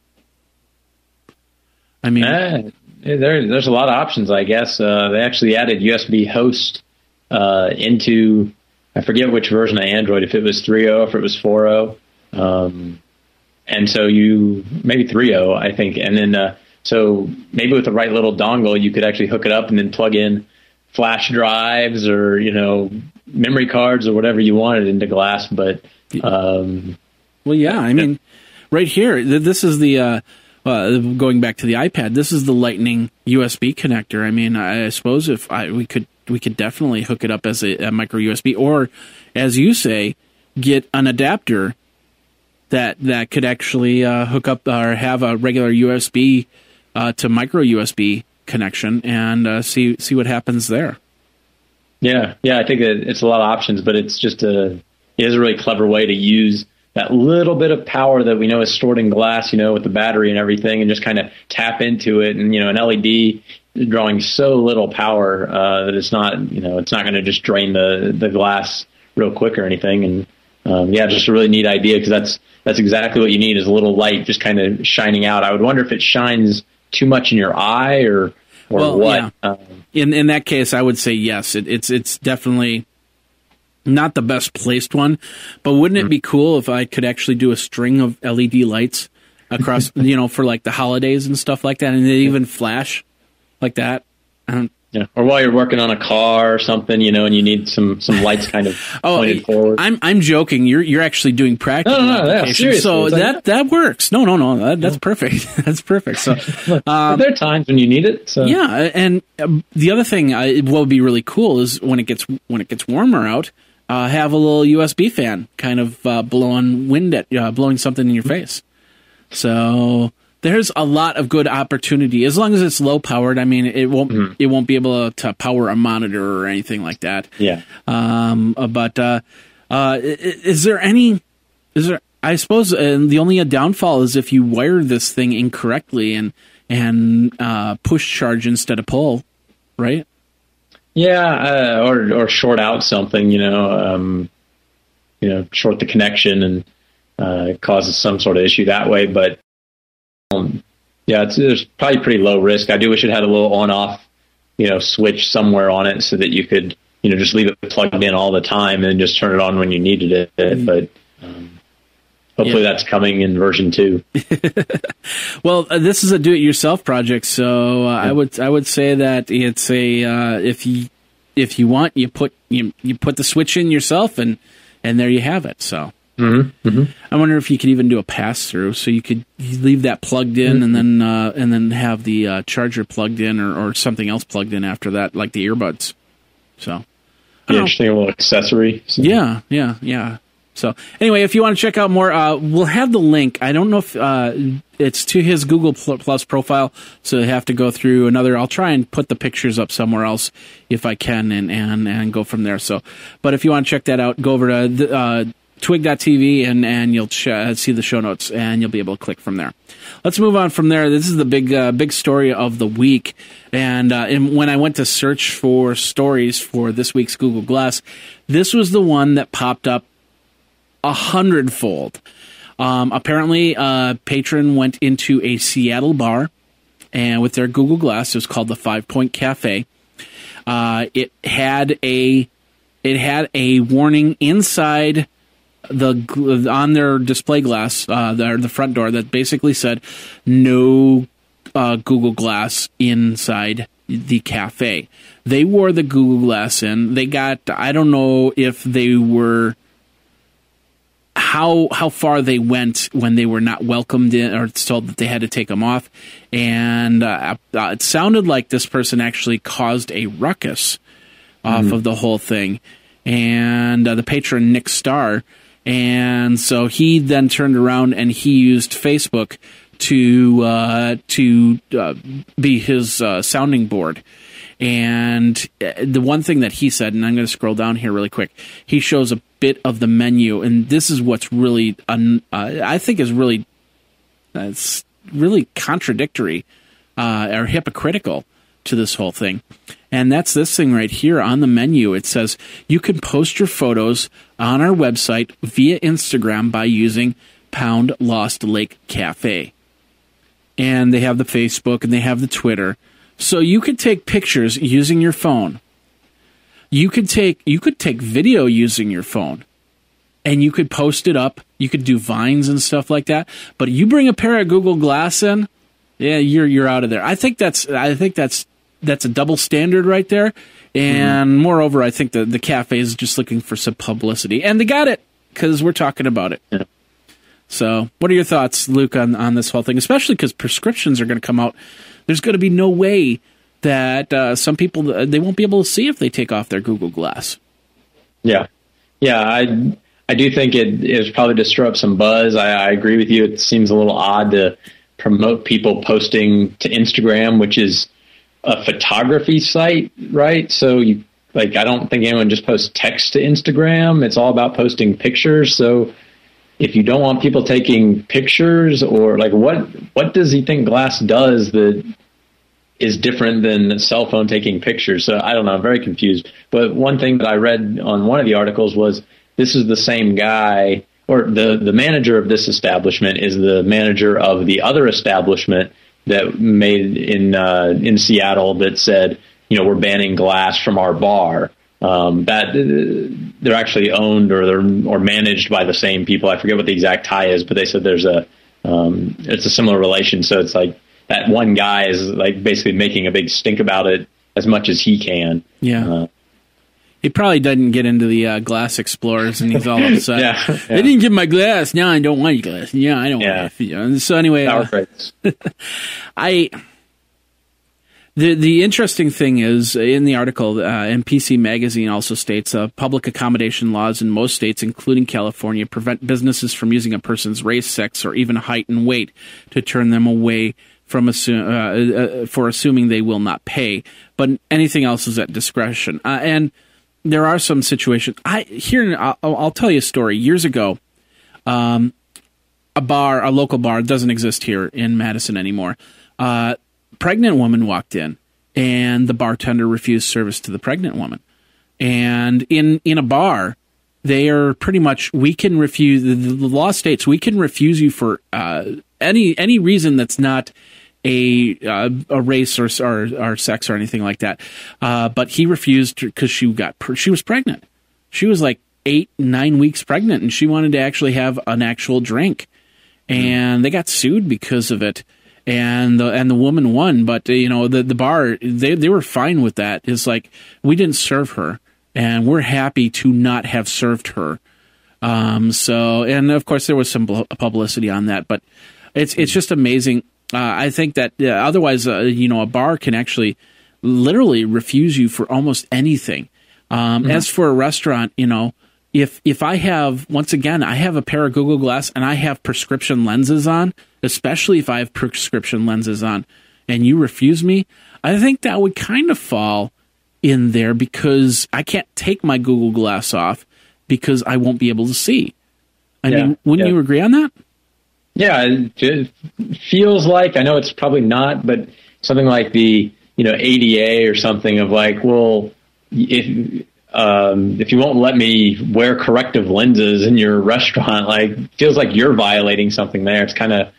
I mean, uh, there, there's a lot of options, I guess. Uh, they actually added U S B host uh, into, I forget which version of Android, if it was three point oh, if it was four point oh. Um, and so you, maybe three point oh, I think. And then, uh, so maybe with the right little dongle, you could actually hook it up and then plug in flash drives or, you know, memory cards or whatever you wanted into Glass. But, um, well, yeah, I mean, right here, this is the, uh, uh, going back to the iPad, this is the Lightning U S B connector. I mean, I suppose if I, we could, we could definitely hook it up as a, a micro U S B, or as you say, get an adapter that, that could actually, uh, hook up or have a regular U S B, uh, to micro U S B connection and, uh, see, see what happens there. Yeah, yeah, I think it's a lot of options, but it's just a it is a really clever way to use that little bit of power that we know is stored in Glass, you know, with the battery and everything, and just kind of tap into it. And you know, an L E D is drawing so little power uh, that it's not, you know, it's not going to just drain the the glass real quick or anything. And um, yeah, just a really neat idea, because that's that's exactly what you need, is a little light just kind of shining out. I would wonder if it shines too much in your eye or or well, what. Yeah. Um, In in that case, I would say yes. It, it's it's definitely not the best placed one, but wouldn't it be cool if I could actually do a string of L E D lights across, you know, for like the holidays and stuff like that, and they even flash like that? I don't. Yeah, or while you're working on a car or something, you know, and you need some, some lights kind of oh, pointed forward. I'm I'm joking. You're you're actually doing practical no, no, no, applications, yeah, so like, that that works. No, no, no, that, that's perfect. That's perfect. So um, there are times when you need it. So. Yeah, and um, the other thing, uh, what would be really cool is when it gets when it gets warmer out, uh, have a little U S B fan kind of uh, blowing wind at uh, blowing something in your face. So. There's a lot of good opportunity as long as it's low powered. I mean, it won't mm-hmm. it won't be able to power a monitor or anything like that. Yeah. Um. But uh, uh, is there any? Is there? I suppose uh, the only downfall is if you wire this thing incorrectly and and uh, push charge instead of pull, right? Yeah. Uh, or or short out something. You know. Um. You know, short the connection and uh, it causes some sort of issue that way, but. Um, yeah, it's, it's probably pretty low risk. I do wish it had a little on-off, you know, switch somewhere on it so that you could, you know, just leave it plugged in all the time and just turn it on when you needed it. Mm-hmm. But um, hopefully yeah. that's coming in version two. Well, uh, this is a do-it-yourself project, so uh, yeah. I would I would say that it's a uh, if you if you want, you put you you put the switch in yourself, and and there you have it. So. Mm-hmm. Mm-hmm. I wonder if you could even do a pass through, so you could leave that plugged in, mm-hmm. and then uh, and then have the uh, charger plugged in, or, or something else plugged in after that, like the earbuds. So, yeah, interesting little accessory. So. Yeah, yeah, yeah. So anyway, if you want to check out more, uh, we'll have the link. I don't know if uh, it's to his Google Plus profile, so you have to go through another. I'll try and put the pictures up somewhere else if I can, and and, and go from there. So, but if you want to check that out, go over to the. Uh, twig dot t v and, and you'll ch- see the show notes and you'll be able to click from there. Let's move on from there. This is the big uh, big story of the week. And, uh, and when I went to search for stories for this week's Google Glass, this was the one that popped up a hundredfold. Um, apparently, a patron went into a Seattle bar and with their Google Glass. It was called the Five Point Cafe. Uh, it had a it had a warning inside the on their display glass, uh, the, the front door, that basically said no uh, Google Glass inside the cafe. They wore the Google Glass in. They got, I don't know if they were, how how far they went when they were not welcomed in or told that they had to take them off. And uh, uh, it sounded like this person actually caused a ruckus off mm-hmm. of the whole thing. And uh, the patron, Nick Starr, and so he then turned around and he used Facebook to uh, to uh, be his uh, sounding board. And the one thing that he said, and I'm going to scroll down here really quick, he shows a bit of the menu, and this is what's really, un, uh, I think is really, uh, it's really contradictory uh, or hypocritical to this whole thing. And that's this thing right here on the menu. It says, you can post your photos on our website via Instagram by using Pound Lost Lake Cafe. And they have the Facebook and they have the Twitter. So you could take pictures using your phone. You could take you could take video using your phone. And you could post it up. You could do Vines and stuff like that. But you bring a pair of Google Glass in, yeah, you're you're out of there. I think that's I think that's that's a double standard right there. And mm-hmm. moreover, I think the, the cafe is just looking for some publicity. And they got it, because we're talking about it. Yeah. So what are your thoughts, Luke, on, on this whole thing? Especially because prescriptions are going to come out. There's going to be no way that uh, some people, they won't be able to see if they take off their Google Glass. Yeah. Yeah, I I do think it is probably to stir up some buzz. I, I agree with you. It seems a little odd to promote people posting to Instagram, which is a photography site, right? So you like, I don't think anyone just posts text to Instagram. It's all about posting pictures. So if you don't want people taking pictures, or like, what what does he think Glass does that is different than a cell phone taking pictures? So I don't know. I'm very confused. But one thing that I read on one of the articles was this is the same guy, or the, the manager of this establishment is the manager of the other establishment that made in uh, in Seattle that said, you know, we're banning glass from our bar. Um, that uh, they're actually owned or they're or managed by the same people. I forget what the exact tie is, but they said there's a um, it's a similar relation. So it's like that one guy is like basically making a big stink about it as much as he can. Yeah. Uh, he probably doesn't get into the uh, glass explorers, and he's all upset. yeah, yeah. They didn't give my glass. Now I don't want your glass. Yeah, I don't yeah. want it. You know, so anyway, uh, I. The the interesting thing is, in the article, uh, N P C Magazine also states uh, public accommodation laws in most states, including California, prevent businesses from using a person's race, sex, or even height and weight to turn them away from assu- uh, uh, for assuming they will not pay. But anything else is at discretion. Uh, and there are some situations. I here I'll, I'll tell you a story. Years ago, um, a bar, a local bar, doesn't exist here in Madison anymore. Uh, pregnant woman walked in, and the bartender refused service to the pregnant woman. And in, in a bar, they are pretty much, we can refuse, the, the law states we can refuse you for uh, any any reason that's not a uh, a race or, or or sex or anything like that. Uh, but he refused because she got she was pregnant. She was like eight, nine weeks pregnant, and she wanted to actually have an actual drink. And they got sued because of it. And the and the woman won, but you know the the bar they they were fine with that. It's like, we didn't serve her, and we're happy to not have served her. Um, so and of course there was some publicity on that, but it's it's just amazing. Uh, I think that uh, otherwise, uh, you know, a bar can actually literally refuse you for almost anything. Um, mm-hmm. As for a restaurant, you know, if if I have once again I have a pair of Google Glass and I have prescription lenses on. Especially if I have prescription lenses on and you refuse me, I think that would kind of fall in there because I can't take my Google Glass off because I won't be able to see. I yeah, mean, wouldn't yeah. you agree on that? Yeah, it feels like, I know it's probably not, but something like the, you know, A D A or something of like, well, if um, if you won't let me wear corrective lenses in your restaurant, like, feels like you're violating something there. It's kind of,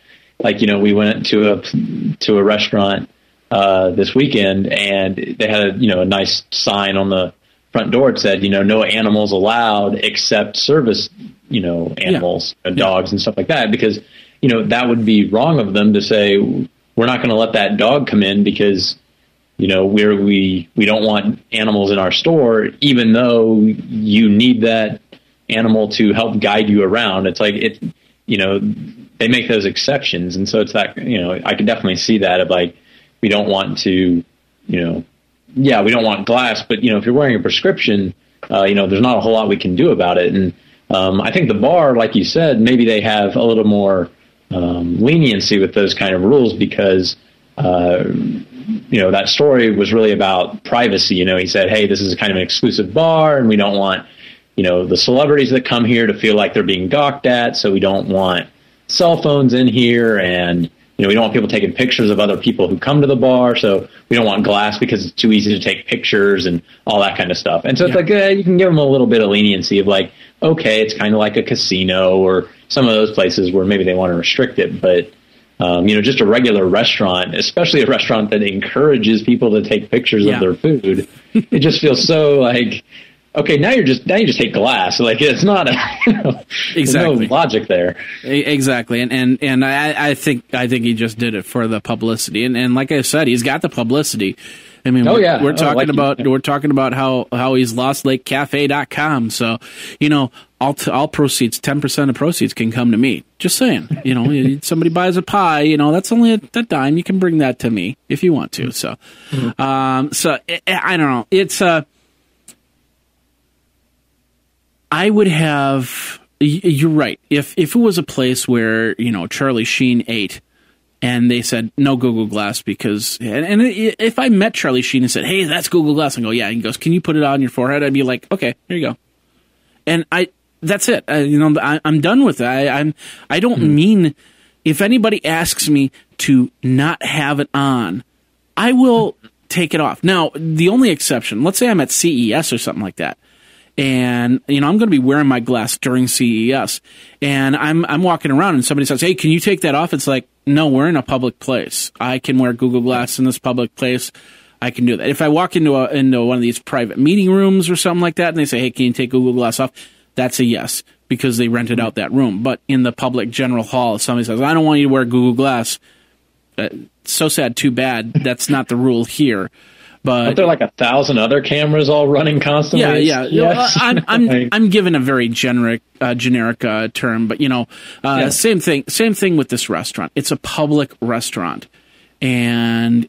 like, you know, we went to a to a restaurant uh, this weekend, and they had a, you know, a nice sign on the front door. It said, you know, no animals allowed except service, you know, animals, yeah. dogs and stuff like that, because, you know, that would be wrong of them to say, we're not going to let that dog come in because, you know, we're, we, we don't want animals in our store, even though you need that animal to help guide you around. It's like, it, you know, they make those exceptions. And so it's that, you know, I could definitely see that of like, we don't want to, you know, yeah, we don't want glass, but, you know, if you're wearing a prescription, uh, you know, there's not a whole lot we can do about it. And um, I think the bar, like you said, maybe they have a little more um, leniency with those kind of rules because, uh, you know, that story was really about privacy. You know, he said, hey, this is kind of an exclusive bar and we don't want, you know, the celebrities that come here to feel like they're being gawked at. So we don't want cell phones in here, and, you know, we don't want people taking pictures of other people who come to the bar. So we don't want glass because it's too easy to take pictures and all that kind of stuff. And so it's yeah. like, eh, you can give them a little bit of leniency of like, okay, it's kind of like a casino or some of those places where maybe they want to restrict it. But, um, you know, just a regular restaurant, especially a restaurant that encourages people to take pictures yeah. of their food, it just feels so like, okay, now you're just now you just take glass. Like, it's not a, you know, exactly. there's no logic there. Exactly, and and and I, I think I think he just did it for the publicity, and and like I said, he's got the publicity. I mean, oh, we're, yeah. we're talking oh, like about you. we're talking about how, how he's lost lake cafe dot com. So, you know, all t- all proceeds, ten percent of proceeds can come to me. Just saying, you know, somebody buys a pie, you know, that's only a, a dime. You can bring that to me if you want to. So, mm-hmm. um, so I, I don't know. It's uh I would have. You're right. If if it was a place where, you know, Charlie Sheen ate, and they said no Google Glass because, and, and if I met Charlie Sheen and said, hey, that's Google Glass, and go, yeah, and he goes, can you put it on your forehead? I'd be like, okay, here you go. And I, that's it. I, you know, I, I'm done with that. I, I'm. I don't mm-hmm. mean if anybody asks me to not have it on, I will take it off. Now, the only exception, let's say I'm at C E S or something like that. And, you know, I'm going to be wearing my glass during C E S, and I'm I'm walking around and somebody says, hey, can you take that off? It's like, no, we're in a public place. I can wear Google Glass in this public place. I can do that. If I walk into a, into one of these private meeting rooms or something like that, and they say, hey, can you take Google Glass off? That's a yes, because they rented out that room. But in the public general hall, if somebody says, I don't want you to wear Google Glass, uh, so sad, too bad. That's not the rule here. But aren't there like a thousand other cameras all running constantly? Yeah, yeah. Yes. I'm I'm I'm given a very generic uh, generic uh, term, but you know, uh, yeah. same thing. Same thing with this restaurant. It's a public restaurant, and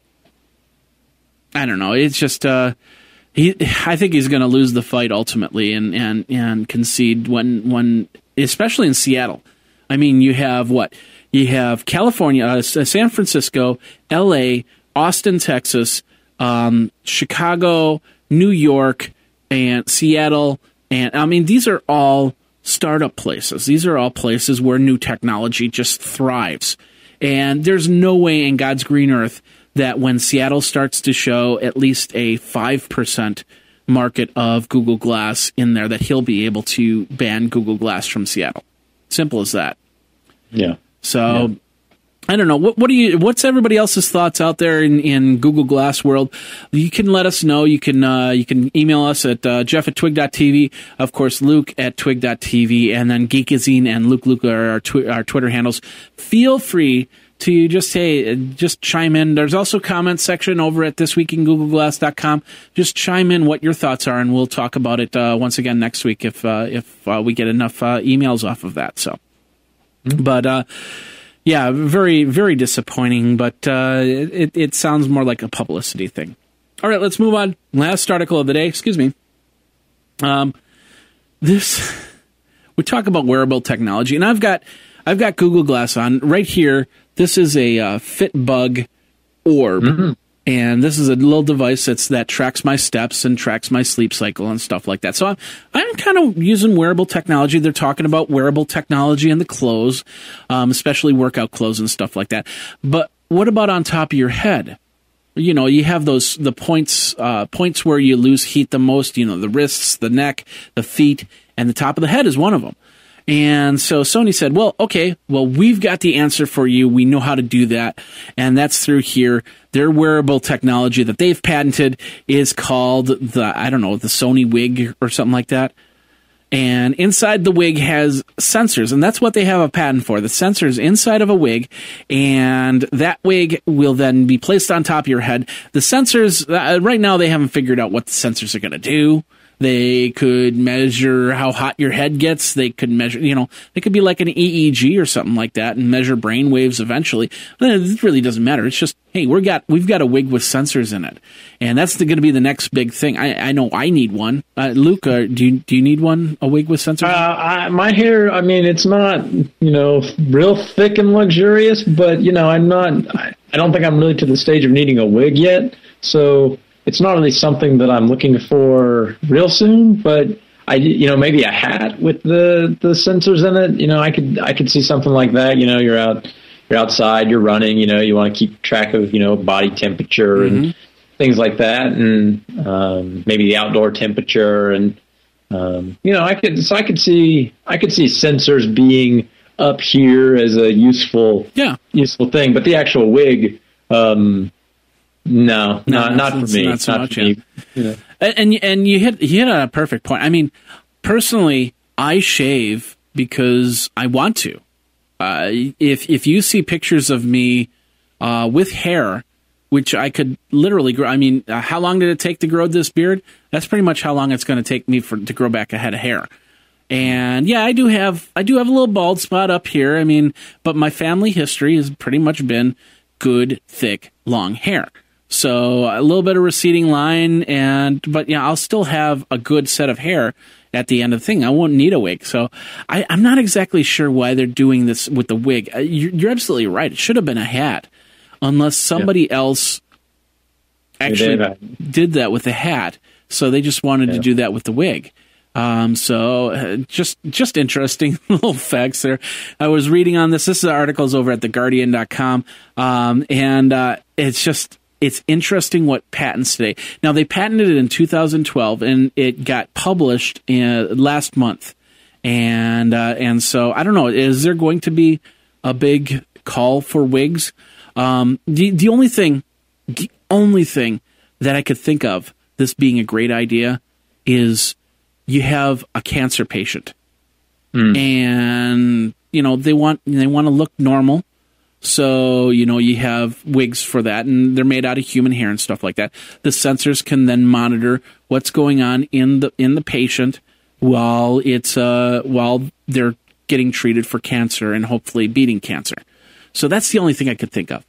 I don't know. It's just uh, he. I think he's going to lose the fight ultimately, and and and concede when when, especially in Seattle. I mean, you have what you have: California, uh, San Francisco, L A, Austin, Texas. Um, Chicago, New York, and Seattle, and I mean, these are all startup places. These are all places where new technology just thrives. And there's no way in God's green earth that when Seattle starts to show at least a five percent market of Google Glass in there, that he'll be able to ban Google Glass from Seattle. Simple as that. Yeah. So... Yeah. I don't know. What what do you? What's everybody else's thoughts out there in, in Google Glass world? You can let us know. You can uh, you can email us at uh, Jeff at twig dot t v. Of course, Luke at twig dot t v, and then Geekazine and Luke Luke are our, twi- our Twitter handles. Feel free to just hey, just chime in. There's also a comment section over at this week in google glass dot com. Just chime in what your thoughts are, and we'll talk about it uh, once again next week if uh, if uh, we get enough uh, emails off of that. So, mm-hmm. but. Uh, Yeah, very, very disappointing, but uh, it, it sounds more like a publicity thing. All right, let's move on. Last article of the day, excuse me. Um, this, we talk about wearable technology, and I've got I've got Google Glass on right here. This is a uh, Fitbug Orb, mm-hmm. and this is a little device that's that tracks my steps and tracks my sleep cycle and stuff like that. So I'm, I'm kind of using wearable technology. They're talking about wearable technology in the clothes, um, especially workout clothes and stuff like that. But what about on top of your head? You know, you have those the points uh, points where you lose heat the most. You know, the wrists, the neck, the feet, and the top of the head is one of them. And so Sony said, well, okay, well, we've got the answer for you. We know how to do that. And that's through here. Their wearable technology that they've patented is called the, I don't know, the Sony Wig or something like that. And inside the wig has sensors, and that's what they have a patent for, the sensors inside of a wig, and that wig will then be placed on top of your head. The sensors, uh, right now they haven't figured out what the sensors are going to do. They could measure how hot your head gets. They could measure, you know, they could be like an E E G or something like that and measure brain waves eventually. But it really doesn't matter. It's just, hey, we're got, we've got a wig with sensors in it. And that's going to be the next big thing. I, I know I need one. Uh, Luke, uh, do you, do you need one, a wig with sensors? Uh, I, my hair, I mean, it's not, you know, real thick and luxurious, but, you know, I'm not, I, I don't think I'm really to the stage of needing a wig yet. So it's not really something that I'm looking for real soon, but I, you know, maybe a hat with the, the sensors in it. You know, I could, I could see something like that. You know, you're out, you're outside, you're running, you know, you want to keep track of, you know, body temperature mm-hmm. and things like that. And, um, maybe the outdoor temperature and, um, you know, I could, so I could see, I could see sensors being up here as a useful, yeah. useful thing, but the actual wig, um, No, no, not, not for me. Not so not much, for yeah. me. Yeah. And and you hit you hit a perfect point. I mean, personally, I shave because I want to. Uh, if if you see pictures of me uh, with hair, which I could literally grow. I mean, uh, how long did it take to grow this beard? That's pretty much how long it's going to take me for to grow back a head of hair. And yeah, I do have I do have a little bald spot up here. I mean, but my family history has pretty much been good, thick, long hair. So a little bit of receding line, and but yeah, I'll still have a good set of hair at the end of the thing. I won't need a wig. So I, I'm not exactly sure why they're doing this with the wig. You're, you're absolutely right. It should have been a hat, unless somebody yeah. else actually did, did that with the hat. So they just wanted yeah. to do that with the wig. Um, so uh, just just interesting little facts there. I was reading on this. This is articles over at the guardian dot com, um, and uh, it's just. It's interesting what patents today. Now, they patented it in two thousand twelve, and it got published in, last month. And uh, and so, I don't know, is there going to be a big call for wigs? Um, the, the only thing, the only thing that I could think of, this being a great idea, is you have a cancer patient. Mm. And, you know, they want they want to look normal. So, you know, you have wigs for that, and they're made out of human hair and stuff like that. The sensors can then monitor what's going on in the in the patient while it's uh while they're getting treated for cancer and hopefully beating cancer. So that's the only thing I could think of.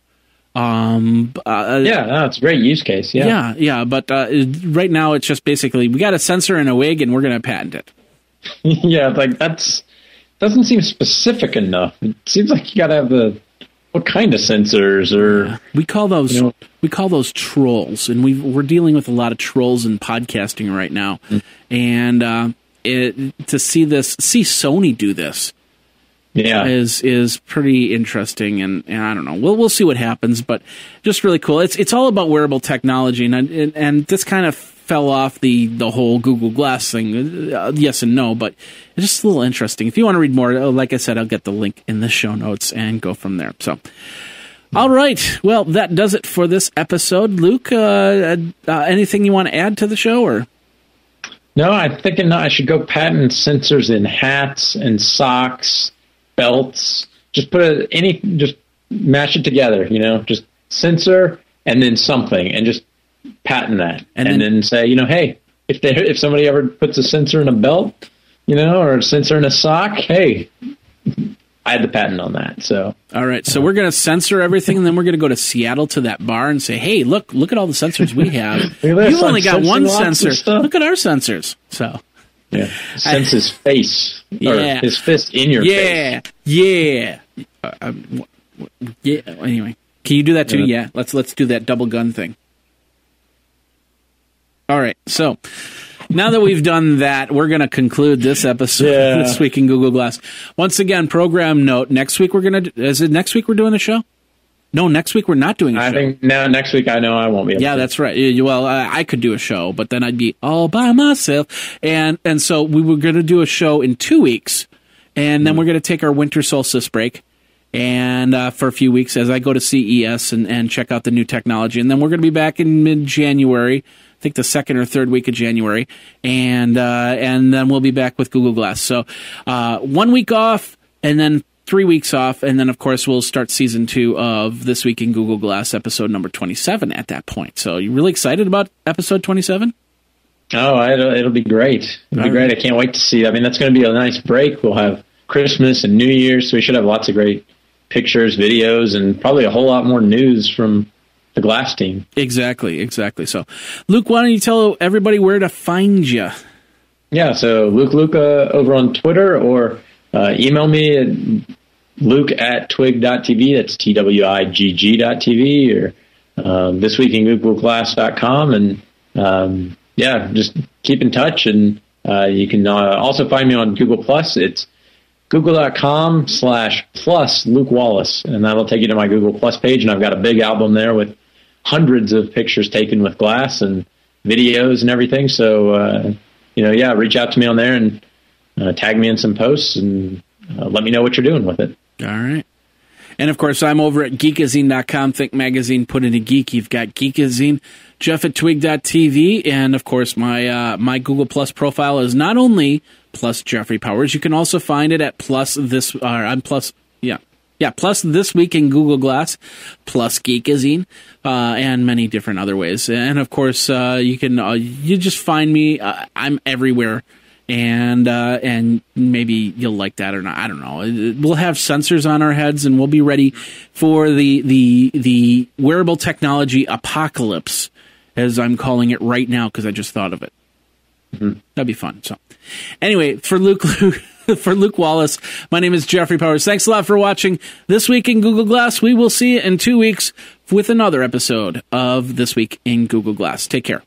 Um, uh, yeah, no, it's a great use case. Yeah, yeah, yeah. But uh, right now, it's just basically we got a sensor and a wig, and we're going to patent it. Yeah, like that's doesn't seem specific enough. It seems like you got to have the what kind of sensors or yeah. we call those you know, we call those trolls, and we we're dealing with a lot of trolls in podcasting right now. Mm-hmm. And uh, it, to see this, see Sony do this, yeah, is is pretty interesting. And, and I don't know, we'll we'll see what happens, but just really cool. It's it's all about wearable technology, and and, and this kind of fell off the, the whole Google Glass thing. Uh, yes and no, but it's just a little interesting. If you want to read more, like I said, I'll get the link in the show notes and go from there. So, all right. Well, that does it for this episode. Luke, uh, uh, anything you want to add to the show? Or no, I'm thinking I should go patent sensors in hats and socks, belts. Just put it, any, just mash it together, you know, just sensor and then something, and just patent that, and, and then, then say, you know, hey, if they if somebody ever puts a sensor in a belt, you know, or a sensor in a sock, hey, I had the patent on that. So all right, so uh, we're going to censor everything, and then we're going to go to Seattle to that bar and say, hey, look, look at all the sensors we have. You've only got one sensor. Look at our sensors. So yeah, sense his face, yeah, or his fist in your yeah, face. Yeah, yeah, uh, um, yeah. Anyway, can you do that too? Yeah, yeah. let's let's do that double gun thing. All right, so now that we've done that, we're going to conclude this episode yeah. This Week in Google Glass. Once again, program note, next week we're going to, is it next week we're doing a show? No, next week we're not doing a I show. I think, no, next week I know I won't be able Yeah, to. that's right. Well, I, I could do a show, but then I'd be all by myself. And and so we were going to do a show in two weeks, and then we're going to take our winter solstice break. And uh, for a few weeks as I go to C E S and, and check out the new technology. And then we're going to be back in mid-January, I think the second or third week of January. And uh, and then we'll be back with Google Glass. So uh, one week off and then three weeks off. And then, of course, we'll start season two of This Week in Google Glass, episode number twenty-seven at that point. So you really excited about episode twenty-seven? Oh, it'll, it'll be great. It'll be great. I can't wait to see. I mean, that's going to be a nice break. We'll have Christmas and New Year's, so we should have lots of great pictures, videos, and probably a whole lot more news from the Glass team. Exactly, exactly. So, Luke, why don't you tell everybody where to find you? Yeah, so Luke Luca over on Twitter, or uh, email me at luke at twig dot t v. That's T W I G G dot T V, or uh, this week in google glass dot com. And um, yeah, just keep in touch. And uh, you can uh, also find me on Google Plus. It's google.com slash plus Luke Wallace, and that'll take you to my Google Plus page, and I've got a big album there with hundreds of pictures taken with glass and videos and everything. So, uh, you know, yeah, reach out to me on there and uh, tag me in some posts and uh, let me know what you're doing with it. All right. And, of course, I'm over at geekazine dot com. Think Magazine, put in a geek. You've got Geekazine. Jeff at twig dot t v. And, of course, my uh, my Google Plus profile is not only plus Jeffrey Powers. You can also find it at plus this, uh, I'm plus, yeah, yeah, plus This Week in Google Glass, plus Geekazine, uh, and many different other ways. And, of course, uh, you can, uh, you just find me. Uh, I'm everywhere. And uh, and maybe you'll like that or not. I don't know. We'll have sensors on our heads, and we'll be ready for the the the wearable technology apocalypse, as I'm calling it right now, because I just thought of it. Mm-hmm. That'd be fun. So, anyway, for Luke, for Luke Wallace, my name is Jeffrey Powers. Thanks a lot for watching This Week in Google Glass. We will see you in two weeks with another episode of This Week in Google Glass. Take care.